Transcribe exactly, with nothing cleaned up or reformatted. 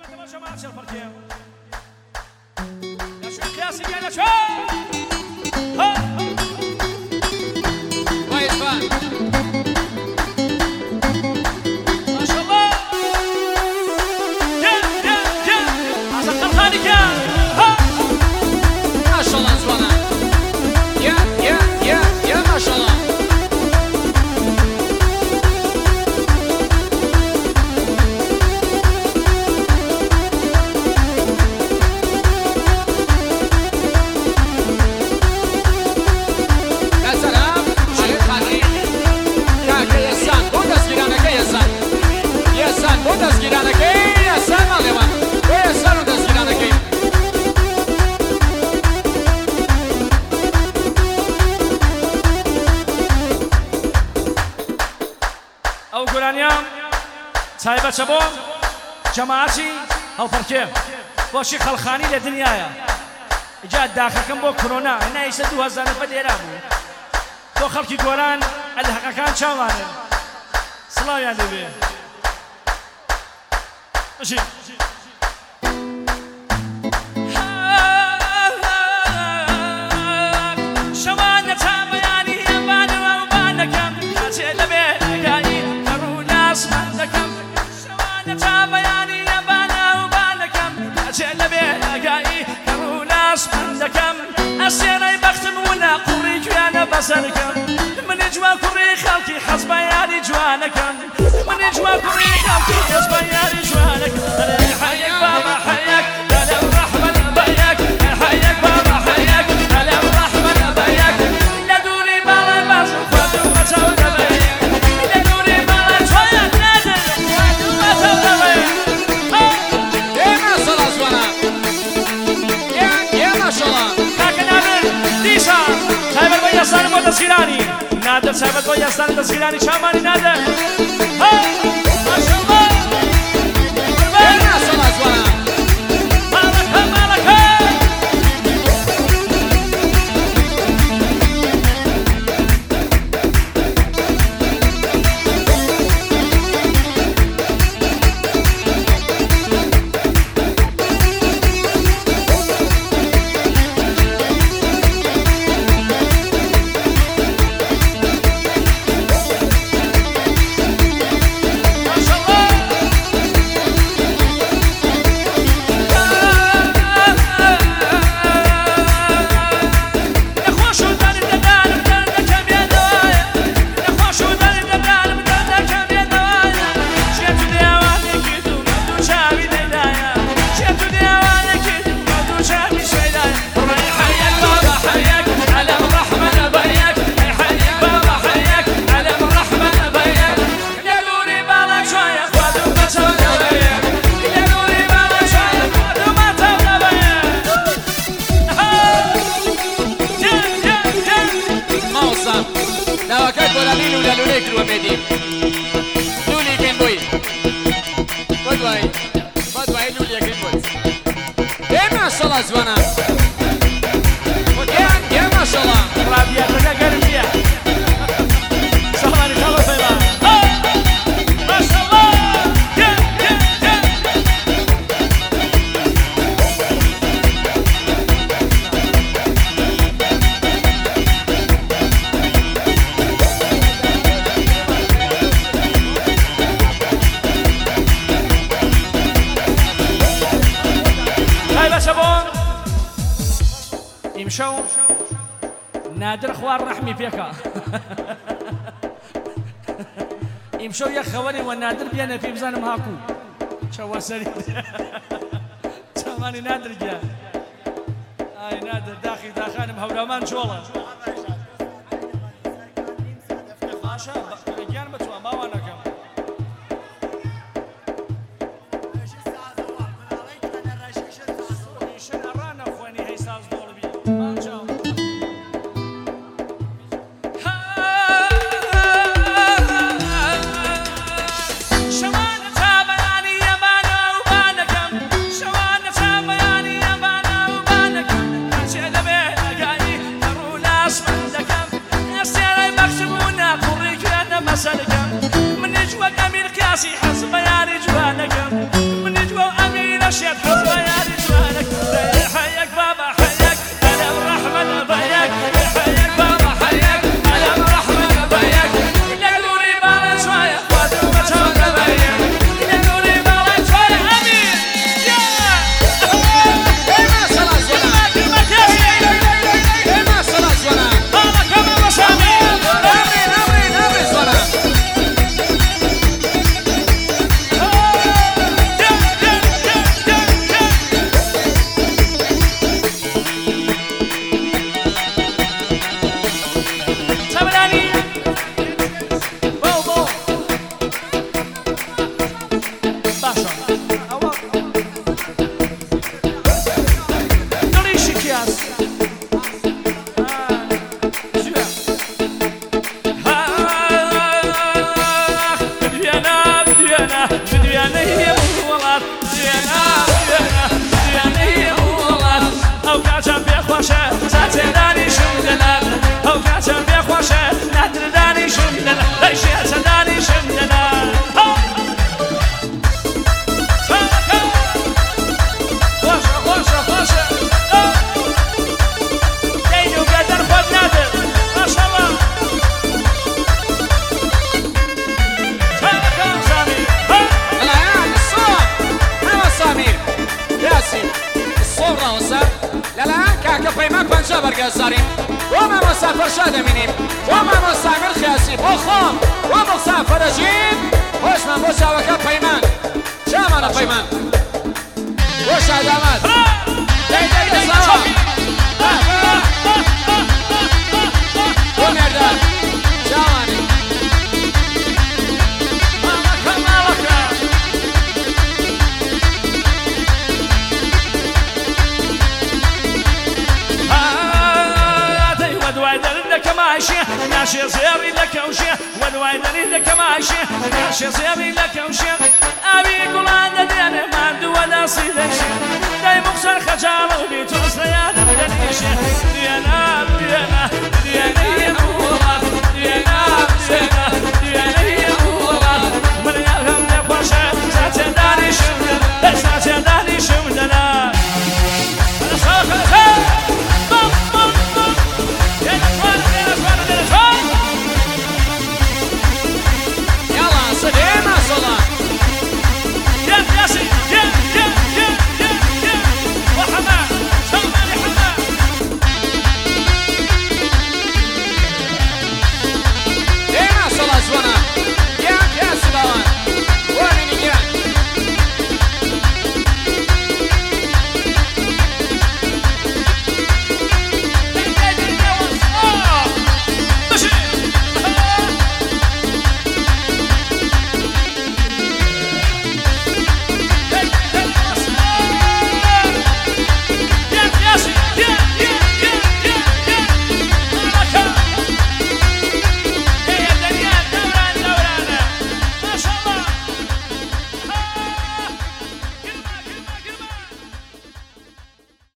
تایبەت بۆ جەماعەتی هەڵپەرکێ بۆشی خەڵخانی لە دنیاە ئجا داخەکەم بۆ کۆرۆنا هێنا ئیسە دوو هەزار نەفەر لێرا بوو بۆ خەڵکی گۆران ئەلحەقەکان چاوانن سڵاویان دەبێ بەشی شەوانە تا بەیانی هێبانەوە و بانەکەم کاتێ لەبێ ئەگایی کەڕوو لاسمان دەکەم تا بەیانی هێبانە و بانەکەم کاتێ لەبێ ئەگایی کەڕوو لاسمان دەکەم ئەسێنەی بەختم ونا قوڕی گوێنە بەسەرکەم منی جوان کوڕی خەڵکی حەز بە یاری جوانەکەم منی جوان کوڕی خەڵکی حەز بە یاری جوانەکەم حەیەک بابا حەیەک ئەلەم ڕەحمەن بەیەک حەیەک بابا حەیەک ئەلەم ڕەحمەن بەیەک لە دووری باڵای باشم خواتم بەچاو دەبەیەک لە دووری باڵای تۆیان نادر خواتم بەچاو دەبەیەک ئێمە سەڵا زوانە ئێمە شەڵا کاکە نادر دیسا تایبەت بۆ یاسانم بۆ دەستگیرانی نادر تایبەت بۆ یاسانی دەستگیرانی چامانی نادر ماشەڵڵا ئێمە سەڵا زوانە ماڵەکە ماڵەکە داواکەت بۆ لەبین و لە لولەی کردووە بێدی لولی پێم بووی بۆ دوایی بۆ دوایی لولیەکەی بووت ئێمە شەڵا جوانە ئێمە شەڵا ڕابیاتەکە گەرمیە سەڵانی خەڵە فەیڵا ماشەڵڵا ئیمشەو نادر خوار ڕەحمی پێکە ئیمشەو یەک خەوەری وە نادر بێنە پێی بزانم هاکوو چەوە سەری چاوانی نادر گیان ئای نادر داخی داخانم هەورامان جۆڵە باشە گیان بتوە ماوانەکەم خوشه ساته دانیشم دلم او کاتم بی خوشه ندر دانیشم دلم لیشیت دانیشم دلم خوشه خوشه خوشه دینو قدر خود ندر ماشالله سامیر یاسین الصبر وسام لا لا كاكا بيماك بنجابر قزارين وما مسافر شادمينيم وما مسافر خياسي بخام وما مسافر جيب وش من بوشا وكا بيمان شامانا بيمان وش عدامات دي دي دي سوا ومردان شاماني ناشي صيري لك وشي والوايد لك ماشي ناشي صيري لك وشي ابي قلان